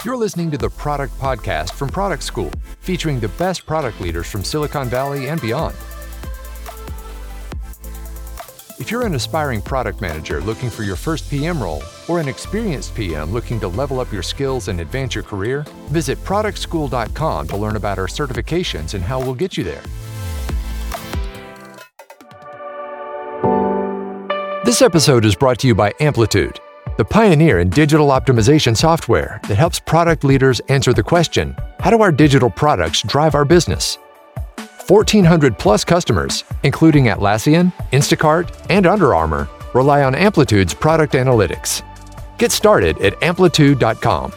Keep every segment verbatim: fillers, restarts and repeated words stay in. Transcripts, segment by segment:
You're listening to the Product Podcast from Product School, featuring the best product leaders from Silicon Valley and beyond. If you're an aspiring product manager looking for your first P M role, or an experienced P M looking to level up your skills and advance your career, visit product school dot com to learn about our certifications and how we'll get you there. This episode is brought to you by Amplitude, the pioneer in digital optimization software that helps product leaders answer the question, how do our digital products drive our business? fourteen hundred plus customers, including Atlassian, Instacart, and Under Armour, rely on Amplitude's product analytics. Get started at amplitude dot com.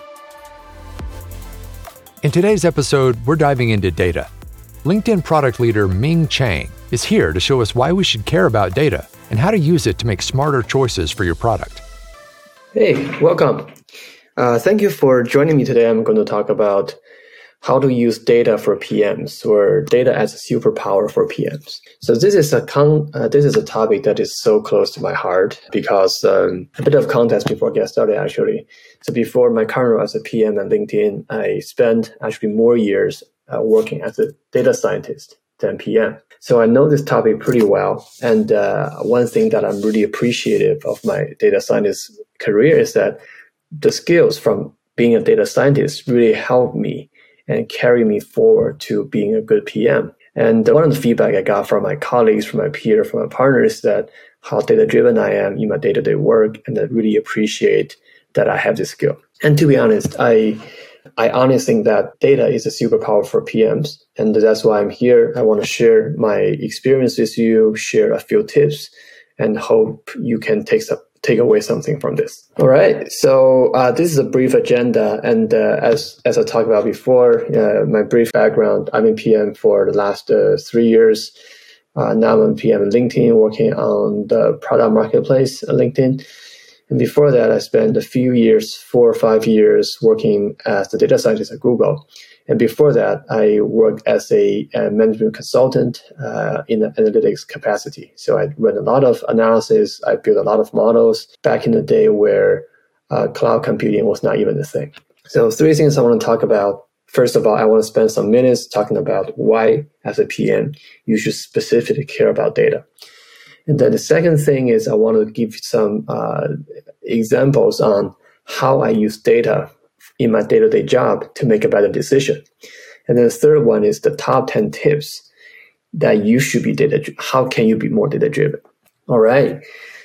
In today's episode, we're diving into data. LinkedIn product leader Ming Chang is here to show us why we should care about data and how to use it to make smarter choices for your product. Hey, welcome. Uh, thank you for joining me today. I'm going to talk about how to use data for P Ms, or data as a superpower for P Ms. So this is a con- uh, this is a topic that is so close to my heart because um, a bit of context before I get started, actually. So before my current role as a P M at LinkedIn, I spent actually more years uh, working as a data scientist than P M. So I know this topic pretty well. And uh, one thing that I'm really appreciative of my data scientist career is that the skills from being a data scientist really helped me and carry me forward to being a good P M. And one of the feedback I got from my colleagues, from my peers, from my partners is that how data-driven I am in my day-to-day work, and I really appreciate that I have this skill. And to be honest, I I honestly think that data is a superpower for P Ms, and that's why I'm here. I want to share my experience with you, share a few tips, and hope you can take some take away something from this. All right. So uh, this is a brief agenda. And uh, as as I talked about before, uh, my brief background, I'm in P M for the last uh, three years. Uh, now I'm P M at LinkedIn, working on the product marketplace at LinkedIn. And before that, I spent a few years, four or five years, working as the data scientist at Google. And before that, I worked as a, a management consultant uh, in the analytics capacity. So I ran a lot of analysis. I built a lot of models back in the day where uh, cloud computing was not even a thing. So three things I want to talk about. First of all, I want to spend some minutes talking about why, as a P M, you should specifically care about data. And then the second thing is I want to give some uh, examples on how I use data in my day-to-day job to make a better decision. And then the third one is the top ten tips that you should be data. How can you be more data-driven? All right.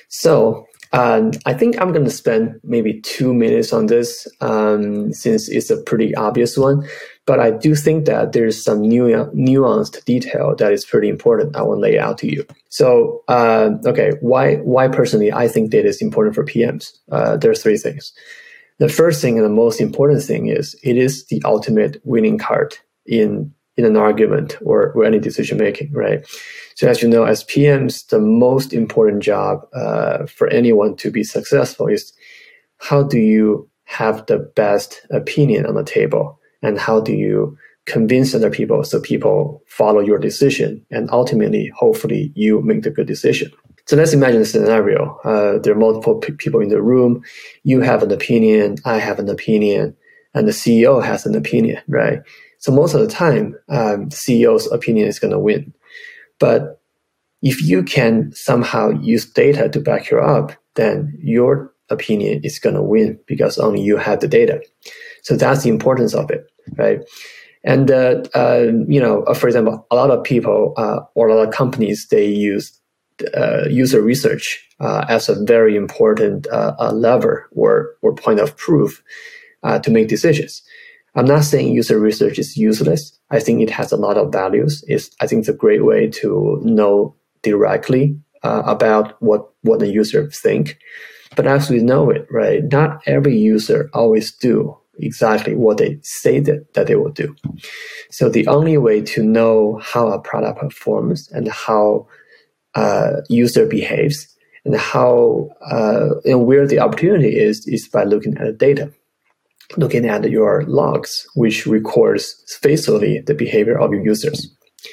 So um, I think I'm going to spend maybe two minutes on this um, since it's a pretty obvious one. But I do think that there's some nu- nuanced detail that is pretty important I want to lay out to you. So, uh, okay, why why personally I think data is important for P Ms? Uh, there are three things. The first thing and the most important thing is it is the ultimate winning card in, in an argument or, or any decision making, right? So as you know, as P Ms, the most important job uh, for anyone to be successful is how do you have the best opinion on the table, and how do you convince other people so people follow your decision, and ultimately, hopefully, you make the good decision. So let's imagine a scenario. Uh, there are multiple p- people in the room. You have an opinion, I have an opinion, and the C E O has an opinion, right? So most of the time, um, the C E O's opinion is going to win. But if you can somehow use data to back you up, then your opinion is going to win because only you have the data. So that's the importance of it, right? And, uh, uh, you know, for example, a lot of people uh, or a lot of companies, they use Uh, user research uh, as a very important uh, uh, lever or, or point of proof uh, to make decisions. I'm not saying user research is useless. I think it has a lot of values. It's, I think it's a great way to know directly uh, about what, what the user think. But as we know it, right, not every user always do exactly what they say that, that they will do. So the only way to know how a product performs and how Uh, user behaves and how uh, and where the opportunity is is by looking at the data, looking at your logs, which records facially the behavior of your users.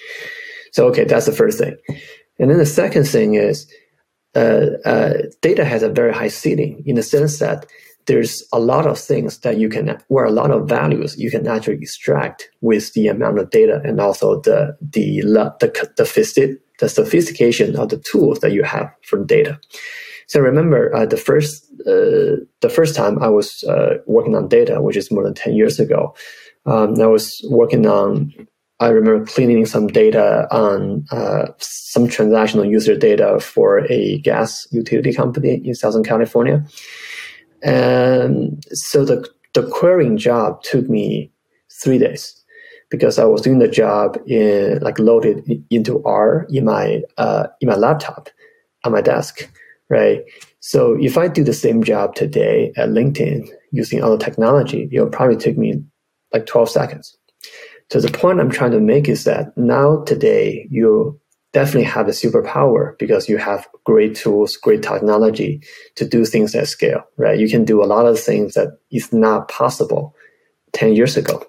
So, okay, that's the first thing. And then the second thing is uh, uh, data has a very high ceiling in the sense that there's a lot of things that you can, or a lot of values you can actually extract with the amount of data, and also the the the the, the sophistication of the tools that you have for data. So remember, uh, the first uh, the first time I was uh, working on data, which is more than ten years ago, um, I was working on. I remember cleaning some data on uh, some transactional user data for a gas utility company in Southern California. And so the, the querying job took me three days because I was doing the job in like loaded into R in my uh, in my laptop on my desk, right? So if I do the same job today at LinkedIn using other technology, it will probably take me like twelve seconds. So the point I'm trying to make is that now today you definitely have a superpower because you have great tools, great technology to do things at scale, right? You can do a lot of things that is not possible ten years ago.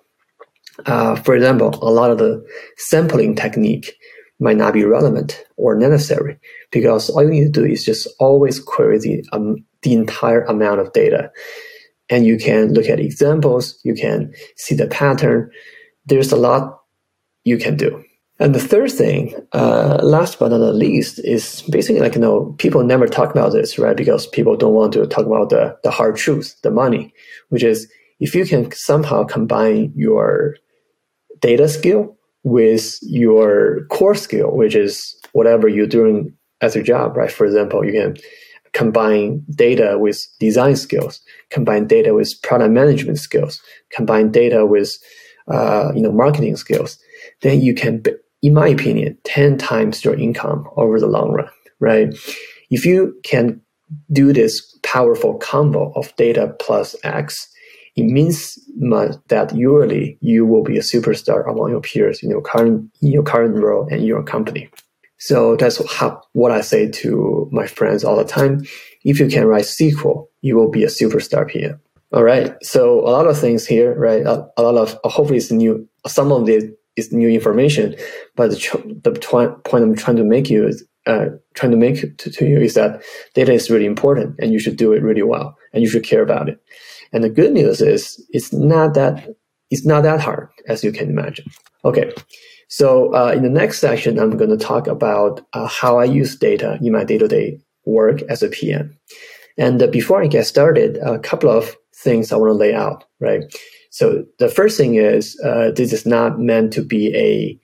Uh, for example, a lot of the sampling technique might not be relevant or necessary because all you need to do is just always query the, um, the entire amount of data. And you can look at examples, you can see the pattern. There's a lot you can do. And the third thing, uh, last but not the least, is basically like, you know, people never talk about this, right? Because people don't want to talk about the, the hard truth, the money, which is if you can somehow combine your data skill with your core skill, which is whatever you're doing as your job, right? For example, you can combine data with design skills, combine data with product management skills, combine data with uh, you know, marketing skills, then you can, in my opinion, ten times your income over the long run, right? If you can do this powerful combo of data plus X, it means that usually you will be a superstar among your peers in your current in your current role and your company. So that's how, what I say to my friends all the time. If you can write S Q L, you will be a superstar P M. All right. So a lot of things here, right? A, a lot of, hopefully it's new, some of it is new information, but the, the tw- point I'm trying to make you is, uh, trying to make to, to you is that data is really important and you should do it really well and you should care about it. And the good news is it's not that, it's not that hard as you can imagine. Okay. So, uh, in the next section, I'm going to talk about uh, how I use data in my day-to-day work as a P M. And uh, before I get started, a couple of things I want to lay out, right? So the first thing is uh, this is not meant to be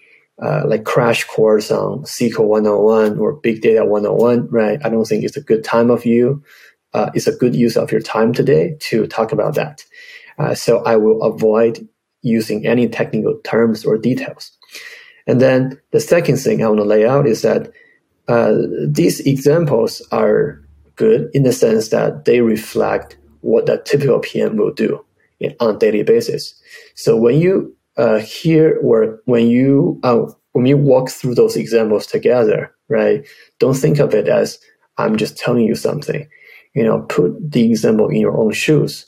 a uh, like crash course on S Q L one oh one or Big Data one oh one, right? I don't think it's a good time of you. Uh, it's a good use of your time today to talk about that. Uh, so I will avoid using any technical terms or details. And then the second thing I want to lay out is that uh, these examples are good in the sense that they reflect what a typical P M will do on a daily basis. So when you uh, hear or when you uh, when you walk through those examples together, right? Don't think of it as I'm just telling you something. You know, put the example in your own shoes.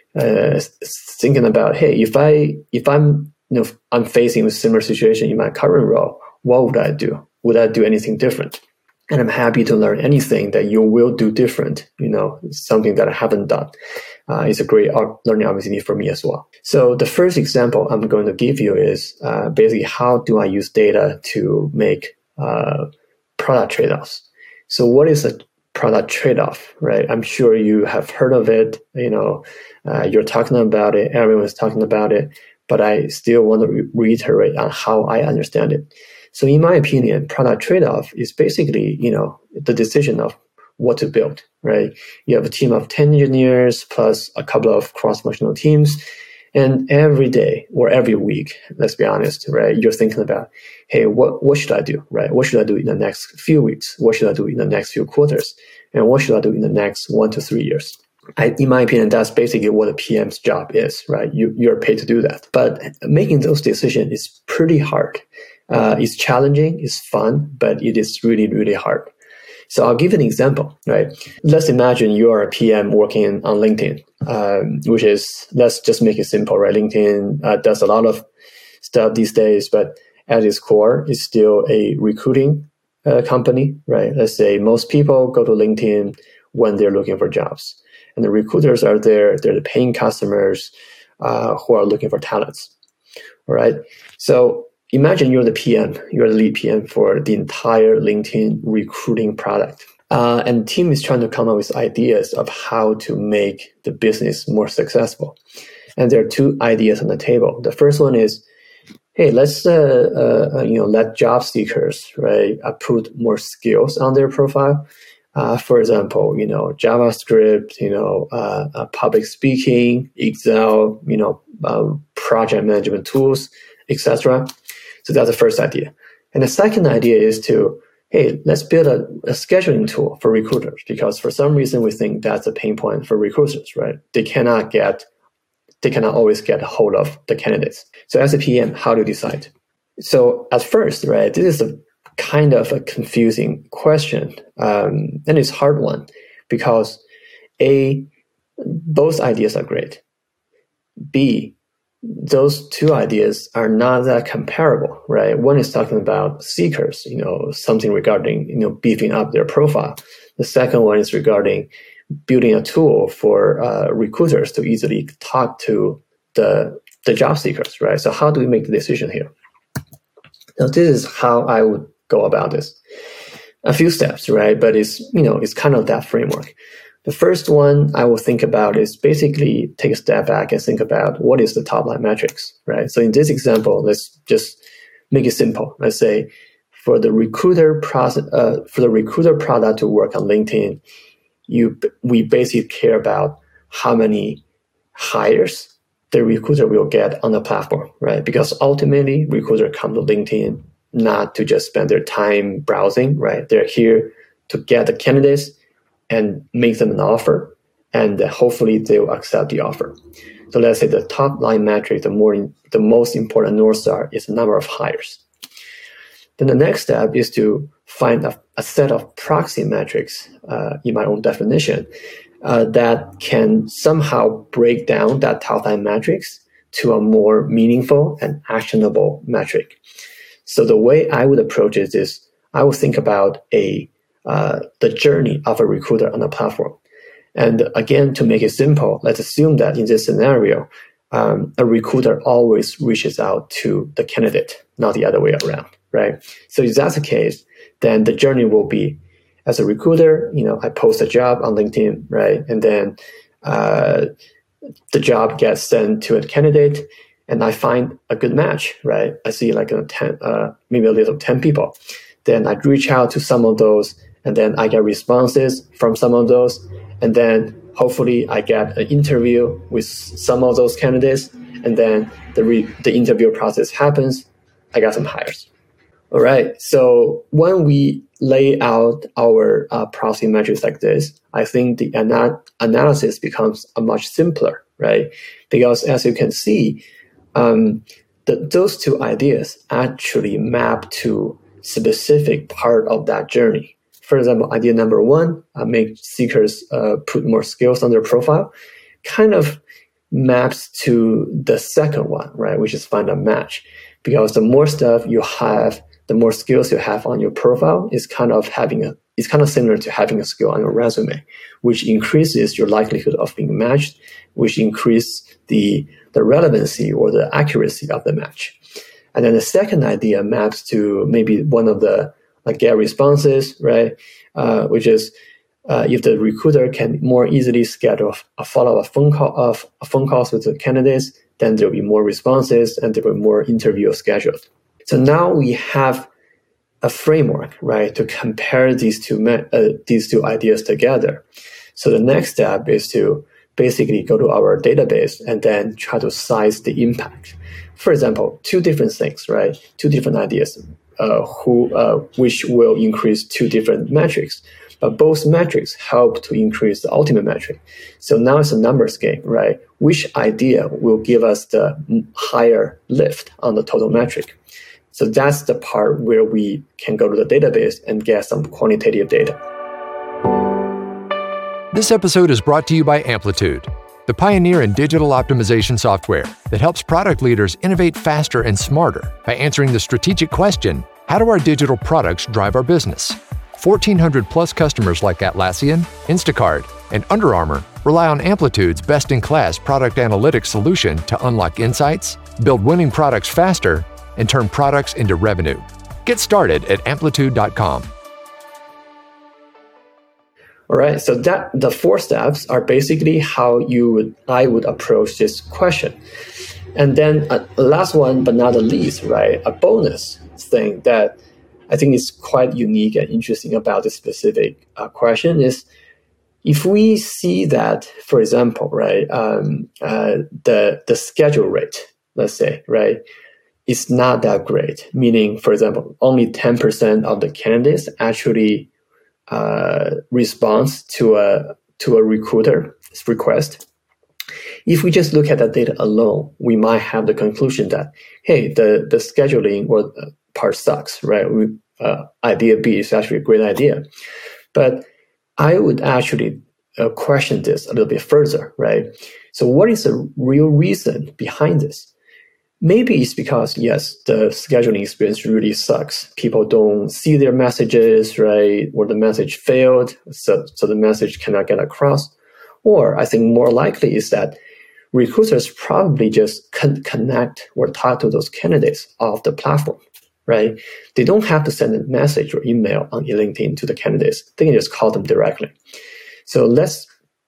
Uh, thinking about, hey, if I if I'm you know I'm facing a similar situation in my current role, what would I do? Would I do anything different? And I'm happy to learn anything that you will do different, you know, something that I haven't done. Uh, it's a great learning opportunity for me as well. So the first example I'm going to give you is uh, basically how do I use data to make uh, product trade-offs. So what is a product trade-off, right? I'm sure you have heard of it. You know, uh, you're talking about it. Everyone's talking about it. But I still want to re- reiterate on how I understand it. So in my opinion, product trade-off is basically, you know, the decision of what to build, right? You have a team of ten engineers plus a couple of cross-functional teams. And every day or every week, let's be honest, right? You're thinking about, hey, what, what should I do, right? What should I do in the next few weeks? What should I do in the next few quarters? And what should I do in the next one to three years? I, in my opinion, that's basically what a P M's job is, right? You, you're paid to do that. But making those decisions is pretty hard. Uh, it's challenging, it's fun, but it is really, really hard. So I'll give an example, right? Let's imagine you are a P M working on LinkedIn, um, which is, let's just make it simple, right? LinkedIn uh, does a lot of stuff these days, but at its core, it's still a recruiting uh, company, right? Let's say most people go to LinkedIn when they're looking for jobs. And the recruiters are there, they're the paying customers uh, who are looking for talents. All right. So imagine you're the P M, you're the lead P M for the entire LinkedIn recruiting product. Uh, and the team is trying to come up with ideas of how to make the business more successful. And there are two ideas on the table. The first one is, hey, let's uh, uh, you know let job seekers right uh, put more skills on their profile. Uh, for example, you know JavaScript, you know uh, uh, public speaking, Excel, you know um, project management tools, et cetera. So that's the first idea. And the second idea is to, hey, let's build a, a scheduling tool for recruiters, because for some reason we think that's a pain point for recruiters, right? They cannot get, they cannot always get a hold of the candidates. So as a P M, how do you decide? So at first, right, this is a kind of a confusing question, um, and it's a hard one because A, both ideas are great. B, those two ideas are not that comparable, right? One is talking about seekers, you know, something regarding, you know, beefing up their profile. The second one is regarding building a tool for uh, recruiters to easily talk to the the job seekers, right? So how do we make the decision here? Now, this is how I would go about this. A few steps, right? But it's, you know, it's kind of that framework. The first one I will think about is basically take a step back and think about what is the top line metrics, right? So in this example, let's just make it simple. Let's say for the recruiter process, uh, for the recruiter product to work on LinkedIn, you we basically care about how many hires the recruiter will get on the platform, right? Because ultimately, recruiter come to LinkedIn not to just spend their time browsing, right? They're here to get the candidates and make them an offer, and hopefully they will accept the offer. So let's say the top line metric, the more the most important North Star is the number of hires. Then the next step is to find a, a set of proxy metrics, uh, in my own definition, uh, that can somehow break down that top line metrics to a more meaningful and actionable metric. So the way I would approach it is I would think about a uh, the journey of a recruiter on the platform. And again, to make it simple, let's assume that in this scenario, um, a recruiter always reaches out to the candidate, not the other way around, right? So if that's the case, then the journey will be, as a recruiter, you know, I post a job on LinkedIn, right? And then uh, the job gets sent to a candidate, and I find a good match, right? I see like a ten, uh, maybe a list of ten people. Then I reach out to some of those, and then I get responses from some of those. And then hopefully I get an interview with some of those candidates. And then the re- the interview process happens. I got some hires. All right. So when we lay out our uh, proxy metrics like this, I think the ana- analysis becomes a much simpler, right? Because as you can see, um, the, those two ideas actually map to specific part of that journey. For example, idea number one, uh, make seekers uh, put more skills on their profile, kind of maps to the second one, right, which is find a match. Because the more stuff you have, the more skills you have on your profile is kind of having a, it's kind of similar to having a skill on your resume, which increases your likelihood of being matched, which increases the, the relevancy or the accuracy of the match. And then the second idea maps to maybe one of the like get responses, right? Uh, which is uh, if the recruiter can more easily schedule a follow-up phone call of uh, phone calls with the candidates, then there'll be more responses and there will be more interviews scheduled. So now we have a framework, right, to compare these two me- uh, these two ideas together. So the next step is to basically go to our database and then try to size the impact. For example, two different things, right? Two different ideas. Uh, who, uh, which will increase two different metrics. But both metrics help to increase the ultimate metric. So now it's a numbers game, right? Which idea will give us the higher lift on the total metric? So that's the part where we can go to the database and get some quantitative data. This episode is brought to you by Amplitude, the pioneer in digital optimization software that helps product leaders innovate faster and smarter by answering the strategic question, how do our digital products drive our business? fourteen hundred plus customers like Atlassian, Instacart, and Under Armour Rely on Amplitude's best-in-class product analytics solution to unlock insights, build winning products faster, and turn products into revenue. Get started at amplitude dot com. All right, so that the four steps are basically how you would I would approach this question. And then a uh, last one, but not the least, right? A bonus thing that I think is quite unique and interesting about this specific uh, question is if we see that, for example, right, um, uh, the the schedule rate, let's say, right, is not that great. Meaning, for example, only ten percent of the candidates actually Uh, response to a to a recruiter's request. If we just look at that data alone, we might have the conclusion that, hey, the, the scheduling or the part sucks, right? We, uh, idea B is actually a great idea. But I would actually uh, question this a little bit further, right? So what is the real reason behind this? Maybe it's because, yes, the scheduling experience really sucks. People don't see their messages, right? Or the message failed, so, so the message cannot get across. Or I think more likely is that recruiters probably just con- connect or talk to those candidates off the platform, right? They don't have to send a message or email on LinkedIn to the candidates. They can just call them directly. So let's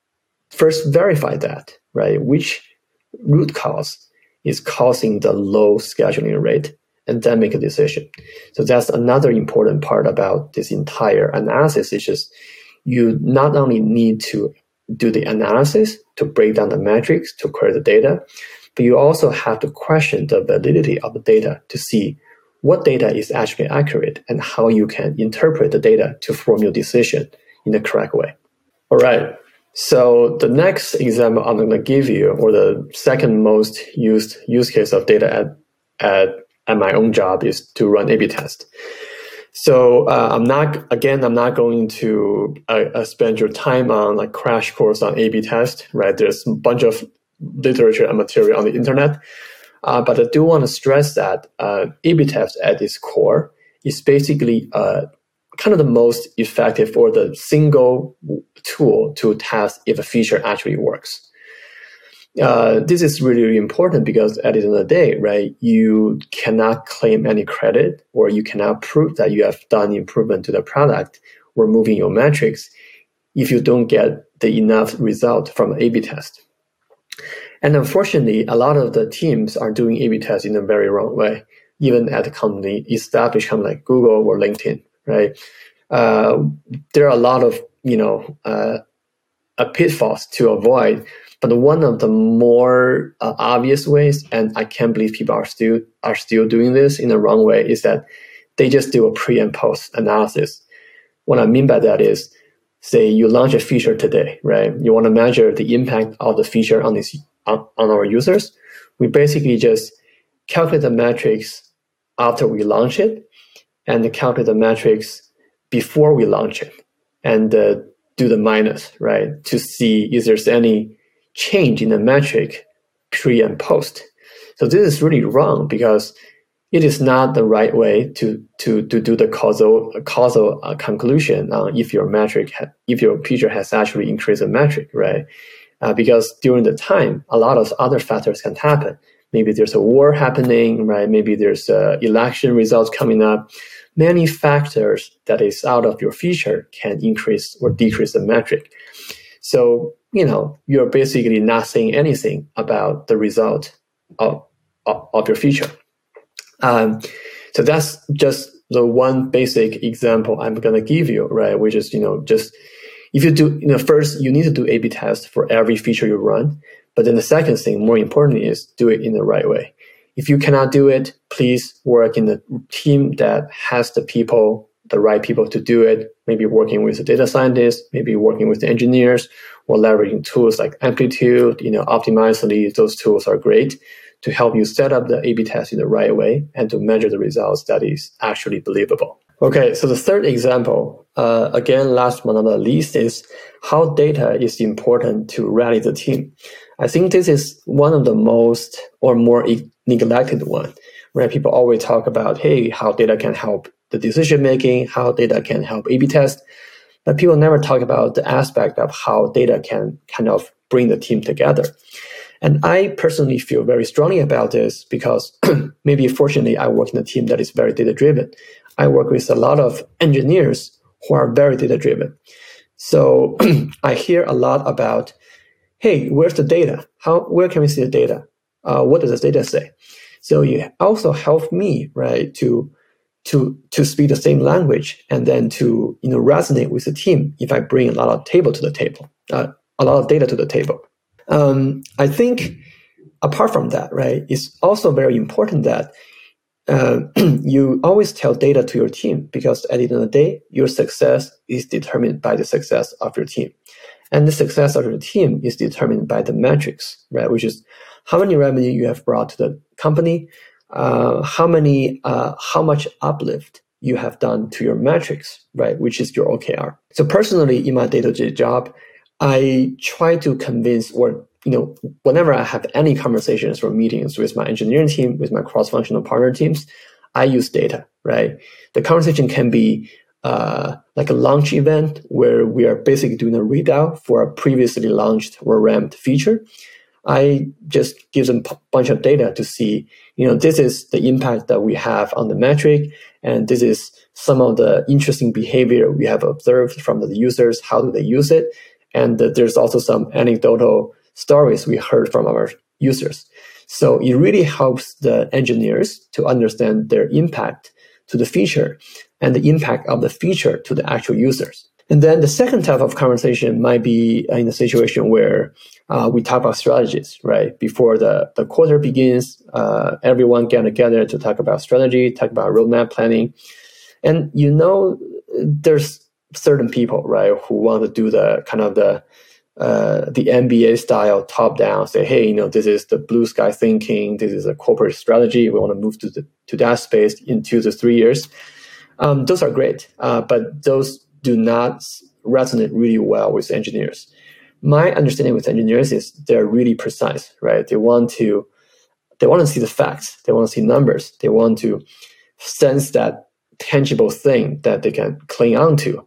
first verify that, right? Which root cause is causing the low scheduling rate, and then make a decision. So that's another important part about this entire analysis, is just you not only need to do the analysis to break down the metrics, to query the data, but you also have to question the validity of the data to see what data is actually accurate and how you can interpret the data to form your decision in the correct way. All right. So the next example I'm going to give you, or the second most used use case of data at at, at my own job, is to run A B test. So uh, I'm not, again, I'm not going to uh, uh, spend your time on like crash course on A B test, right? There's a bunch of literature and material on the internet. Uh, but I do want to stress that uh, A B test at its core is basically uh, kind of the most effective or the single tool to test if a feature actually works. Uh, this is really, really important because at the end of the day, right, you cannot claim any credit or you cannot prove that you have done improvement to the product or moving your metrics if you don't get the enough result from an A B test. And unfortunately, a lot of the teams are doing A B tests in a very wrong way, even at a company, established company like Google or LinkedIn. Right, uh, there are a lot of you know uh, uh, pitfalls to avoid, but one of the more uh, obvious ways, and I can't believe people are still are still doing this in the wrong way, is that they just do a pre and post analysis. What I mean by that is, say you launch a feature today, right? You want to measure the impact of the feature on this on, on our users. We basically just calculate the metrics after we launch it, and calculate the metrics before we launch it, and uh, do the minus, right, to see if there's any change in the metric pre and post. So this is really wrong because it is not the right way to to, to do the causal causal uh, conclusion on if your metric ha- if your feature has actually increased the metric, right? Uh, because during the time, a lot of other factors can happen. Maybe there's a war happening, right? Maybe there's uh, election results coming up. Many factors that is out of your feature can increase or decrease the metric. So, you know, you're basically not saying anything about the result of, of, of your feature. Um, so that's just the one basic example I'm going to give you, right? Which is, you know, just if you do, you know, first you need to do A B tests for every feature you run. But then the second thing, more importantly, is do it in the right way. If you cannot do it, please work in a team that has the people, the right people to do it, maybe working with the data scientists, maybe working with the engineers, or leveraging tools like Amplitude, you know, Optimizely. Those tools are great to help you set up the A B test in the right way and to measure the results that is actually believable. Okay, so the third example, uh, again, last but not the least, is how data is important to rally the team. I think this is one of the most or more e- neglected one, where people always talk about, hey, how data can help the decision making, how data can help A B test. but people never talk about the aspect of how data can kind of bring the team together. And I personally feel very strongly about this because maybe fortunately I work in a team that is very data-driven. I work with a lot of engineers who are very data-driven. So I hear a lot about, hey, where's the data? How, where can we see the data? Uh, what does the data say? So you also help me, right, to to to speak the same language and then to you know resonate with the team if I bring a lot of table to the table, uh, a lot of data to the table. Um, I think apart from that, right, it's also very important that uh, you always tell data to your team because at the end of the day, your success is determined by the success of your team. And the success of your team is determined by the metrics, right, which is how many revenue you have brought to the company, uh, how many, uh, how much uplift you have done to your metrics, right, which is your O K R. So personally, in my day-to-day job, I try to convince, or you know, whenever I have any conversations or meetings with my engineering team, with my cross-functional partner teams, I use data, right? The conversation can be uh, like a launch event where we are basically doing a readout for a previously launched or ramped feature. I just give them a bunch of data to see, you know, this is the impact that we have on the metric, and this is some of the interesting behavior we have observed from the users. How do they use it? And uh, there's also some anecdotal stories we heard from our users. So it really helps the engineers to understand their impact to the feature and the impact of the feature to the actual users. And then the second type of conversation might be in a situation where uh, we talk about strategies, right? Before the, the quarter begins, uh, everyone get together to talk about strategy, talk about roadmap planning. And you know, there's certain people, right, who want to do the kind of the uh, the M B A style top down, say, hey, you know, this is the blue sky thinking, this is a corporate strategy. We want to move to the to that space in two to three years. Um, those are great, uh, but those do not resonate really well with engineers. My understanding with engineers is they're really precise, right? They want to they want to see the facts, they want to see numbers, they want to sense that tangible thing that they can cling on to.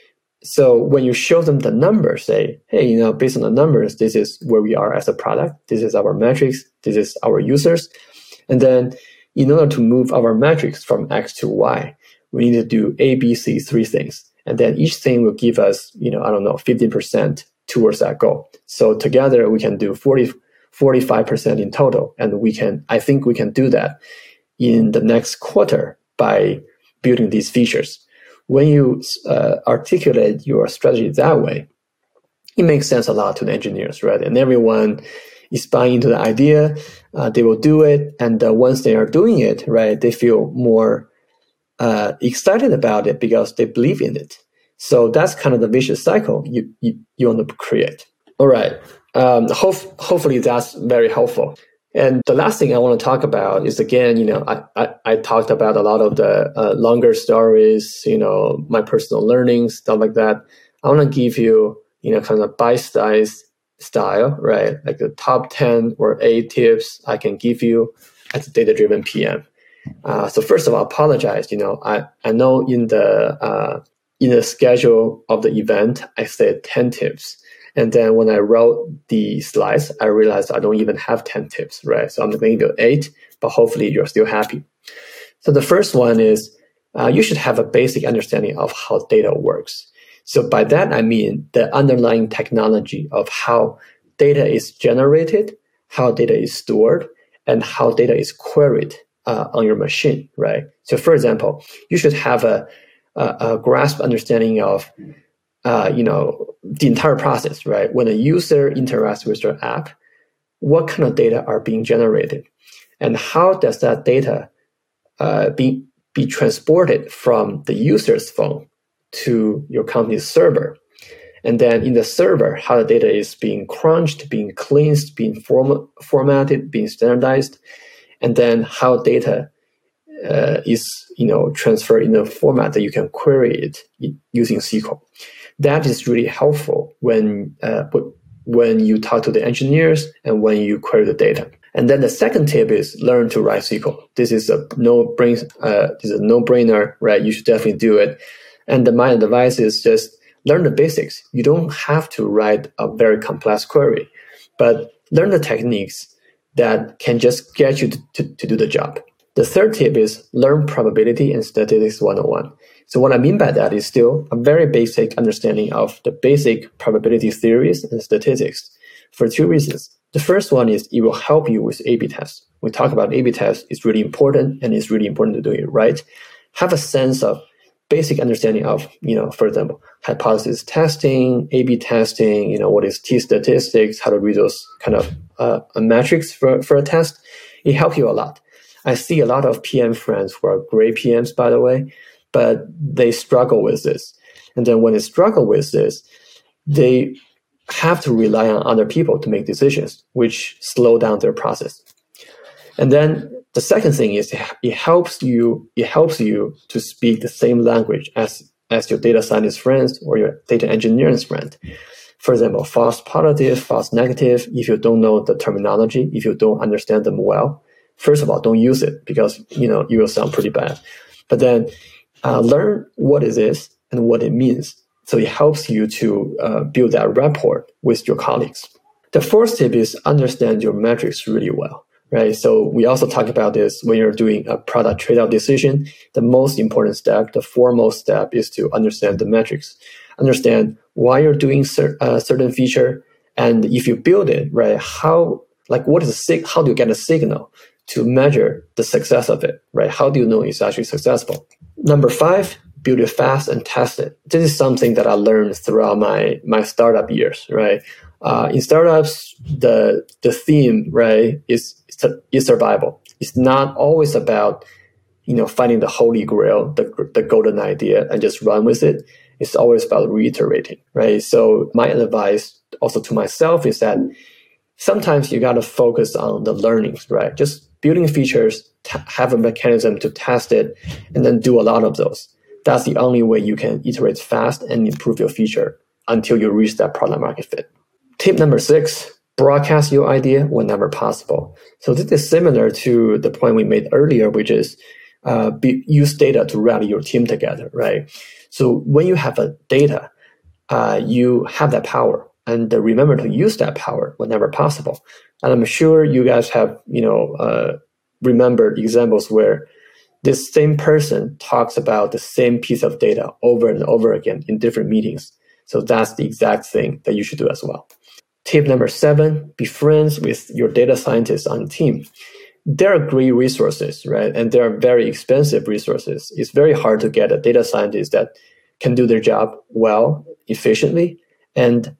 So when you show them the numbers, say, hey, you know, based on the numbers, this is where we are as a product. This is our metrics. This is our users. And then in order to move our metrics from X to Y, we need to do A, B, C, three things. And then each thing will give us, you know, I don't know, fifteen percent towards that goal. So together we can do forty, forty-five percent in total. And we can, I think we can do that in the next quarter by building these features. When you uh, articulate your strategy that way, it makes sense a lot to the engineers, right? And everyone is buying into the idea. Uh, they will do it. And uh, once they are doing it, right, they feel more uh, excited about it because they believe in it. So that's kind of the vicious cycle you, you, you want to create. All right. Um, hope, hopefully that's very helpful. And the last thing I want to talk about is, again, you know, I, I, I talked about a lot of the uh, longer stories, you know, my personal learnings, stuff like that. I want to give you, you know, kind of bite-sized style, right? Like the top ten or eight tips I can give you as a data-driven P M. Uh, so first of all, I apologize. You know, I, I know in the uh, in the schedule of the event, I said ten tips. And then when I wrote the slides, I realized I don't even have ten tips, right? So I'm going to do eight, but hopefully you're still happy. So the first one is uh, you should have a basic understanding of how data works. So by that, I mean the underlying technology of how data is generated, how data is stored, and how data is queried uh, on your machine, right? So for example, you should have a, a, a grasp understanding of Uh, you know, the entire process, right? When a user interacts with your app, what kind of data are being generated? And how does that data uh, be, be transported from the user's phone to your company's server? And then in the server, how the data is being crunched, being cleansed, being form- formatted, being standardized, and then how data uh, is, you know, transferred in a format that you can query it using S Q L. That is really helpful when uh, when you talk to the engineers and when you query the data. And then the second tip is learn to write S Q L. This is a no brain, uh, this is a no brainer, right? You should definitely do it. And the, my advice is just learn the basics. You don't have to write a very complex query, but learn the techniques that can just get you to, to, to do the job. The third tip is learn probability and statistics one oh one. So what I mean by that is still a very basic understanding of the basic probability theories and statistics for two reasons. The first one is it will help you with A B tests. We talk about A B tests, it's really important, and it's really important to do it right. Have a sense of basic understanding of, you know, for example, hypothesis testing, A B testing, you know, what is t-statistics, how to read those kind of uh, metrics for, for a test. It helps you a lot. I see a lot of P M friends who are great P Ms, by the way, but they struggle with this. And then when they struggle with this, they have to rely on other people to make decisions, which slow down their process. And then the second thing is it helps you, it helps you to speak the same language as, as your data scientist friends or your data engineering friend. For example, false positive, false negative, if you don't know the terminology, if you don't understand them well, first of all, don't use it because, you know, you will sound pretty bad. But then uh, learn what it is and what it means. So it helps you to uh, build that rapport with your colleagues. The fourth tip is understand your metrics really well, right? So we also talk about this when you're doing a product trade-off decision. The most important step, the foremost step is to understand the metrics. Understand why you're doing cer- a certain feature. And if you build it, right, how, like what is the sig- how do you get a signal to measure the success of it, right? How do you know it's actually successful? Number five, build it fast and test it. This is something that I learned throughout my, my startup years, right? Uh, in startups, the the theme, right, is, is survival. It's not always about, you know, finding the holy grail, the, the golden idea and just run with it. It's always about reiterating, right? So my advice also to myself is that sometimes you got to focus on the learnings, right? Just building features, t- have a mechanism to test it, and then do a lot of those. That's the only way you can iterate fast and improve your feature until you reach that product market fit. Tip number six, broadcast your idea whenever possible. So this is similar to the point we made earlier, which is uh, be, use data to rally your team together, right? So when you have a data, uh, you have that power. And uh, remember to use that power whenever possible. And I'm sure you guys have, you know, uh, remembered examples where this same person talks about the same piece of data over and over again in different meetings. So that's the exact thing that you should do as well. Tip number seven, be friends with your data scientists on the team. There are great resources, right? And they are very expensive resources. It's very hard to get a data scientist that can do their job well, efficiently, and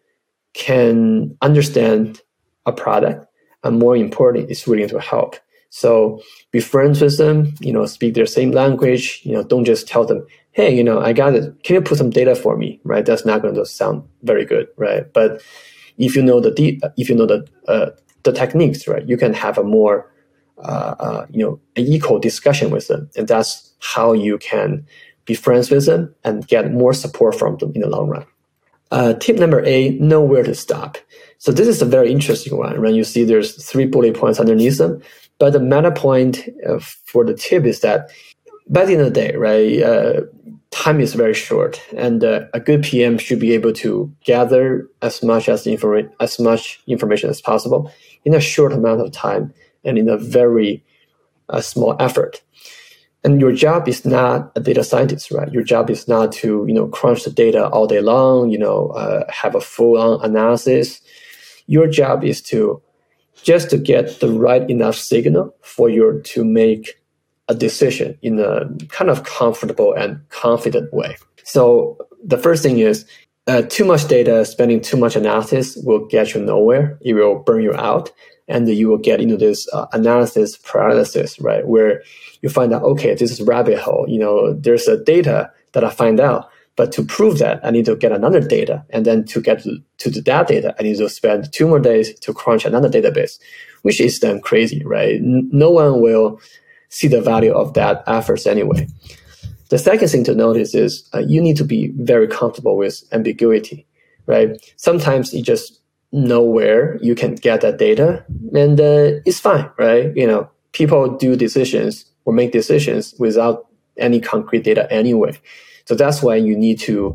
can understand a product, and more importantly, is willing to help. So be friends with them, you know, speak their same language, you know, don't just tell them, hey, you know, I got it. Can you put some data for me, right? That's not going to sound very good, right? But if you know the, de- if you know the, uh, the techniques, right, you can have a more, uh, uh, you know, an equal discussion with them. And that's how you can be friends with them and get more support from them in the long run. Uh, tip number eight, know where to stop. So this is a very interesting one, right? You see there's three bullet points underneath them. But the meta point uh, for the tip is that by the end of the day, right, uh, time is very short, and uh, a good P M should be able to gather as much as informa- as much information as possible in a short amount of time and in a very uh, small effort. And your job is not a data scientist, right? Your job is not to, you know, crunch the data all day long, you know, uh, have a full-on analysis. Your job is to just to get the right enough signal for you to make a decision in a kind of comfortable and confident way. So the first thing is uh, too much data, spending too much analysis will get you nowhere. It will burn you out. And you will get into this uh, analysis paralysis, right? Where you find out, okay, this is rabbit hole. You know, there's a data that I find out, but to prove that, I need to get another data. And then to get to, to that data, I need to spend two more days to crunch another database, which is then crazy, right? N- no one will see the value of that efforts anyway. The second thing to notice is uh, you need to be very comfortable with ambiguity, right? Sometimes you just know where you can get that data, and uh, it's fine, right? You know, people do decisions or make decisions without any concrete data anyway. So that's why you need to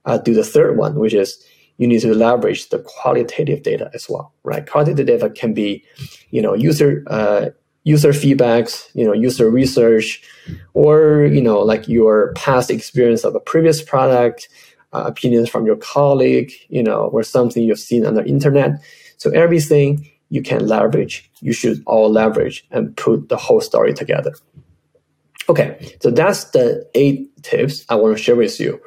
uh, do the third one, which is you need to leverage the qualitative data as well, right? Qualitative data can be, you know, user uh, user feedbacks, you know, user research, or, you know, like your past experience of a previous product, uh, opinions from your colleague, you know, or something you've seen on the internet. So everything you can leverage, you should all leverage and put the whole story together. Okay, so that's the eight tips I want to share with you.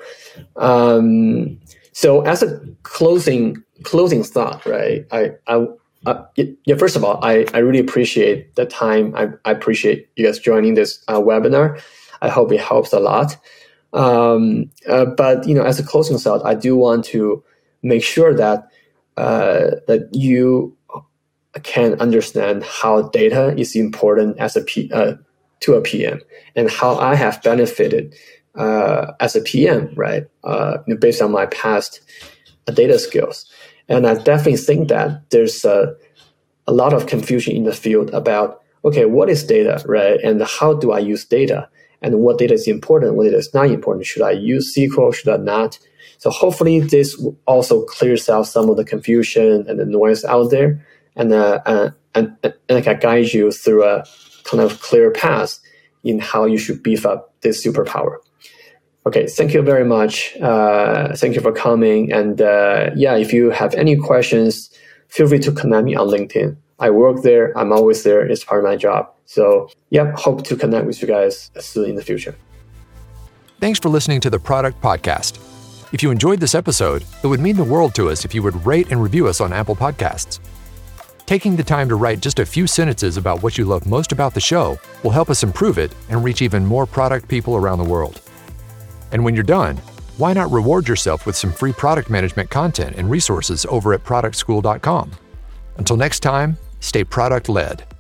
Um, so as a closing closing thought, right? I, I, uh, yeah. First of all, I, I really appreciate the time. I, I appreciate you guys joining this uh, webinar. I hope it helps a lot. Um, uh, but you know, as a closing thought, I do want to make sure that uh, that you can understand how data is important as a P, uh, to a P M, and how I have benefited uh, as a P M, right? Uh, based on my past uh, data skills. And I definitely think that there's a, a lot of confusion in the field about, okay, what is data, right? And how do I use data? And what data is important, what data is not important? Should I use S Q L, should I not? So hopefully this also clears out some of the confusion and the noise out there, and uh, uh, and, and I can guide you through a kind of clear path in how you should beef up this superpower. Okay, thank you very much. Uh, thank you for coming. And uh, yeah, if you have any questions, feel free to connect me on LinkedIn. I work there. I'm always there. It's part of my job. So yeah, hope to connect with you guys soon in the future. Thanks for listening to the Product Podcast. If you enjoyed this episode, it would mean the world to us if you would rate and review us on Apple Podcasts. Taking the time to write just a few sentences about what you love most about the show will help us improve it and reach even more product people around the world. And when you're done, why not reward yourself with some free product management content and resources over at product school dot com? Until next time, stay product-led.